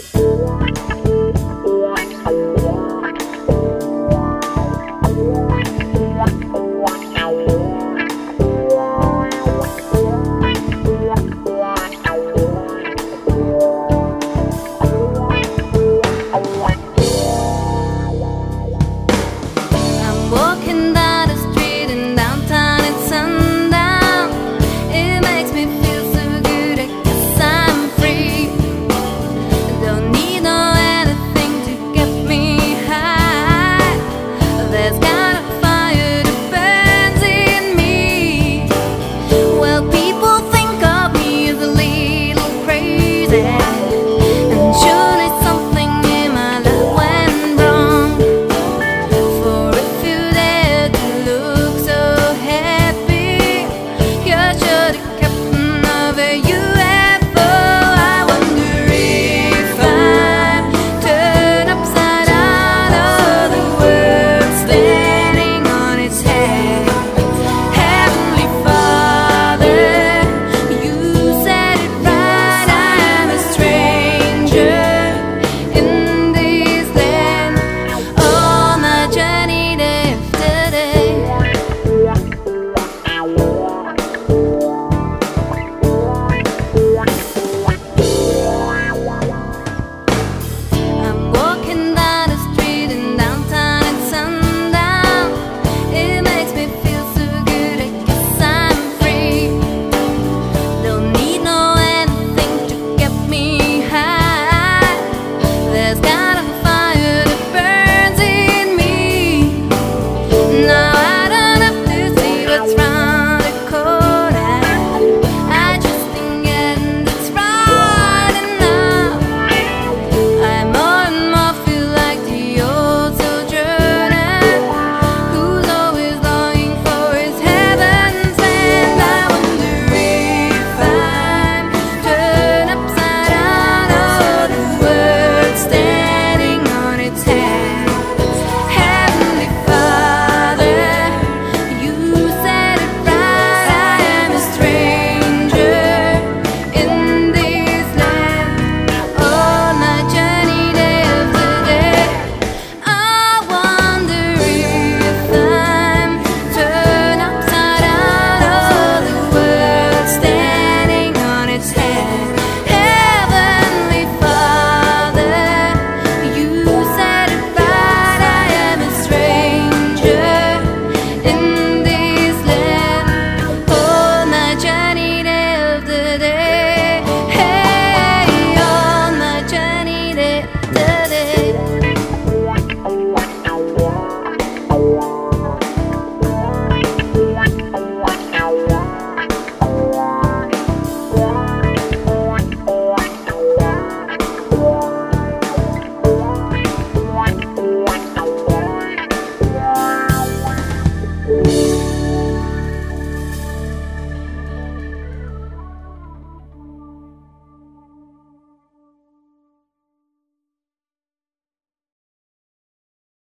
Walking down the street in downtown at sundown. It makes me feel so good, I guess I'm free. Don't need no anything to get me high. There's kind of fire that burns in me. Well, people think of me as a little crazy, and sure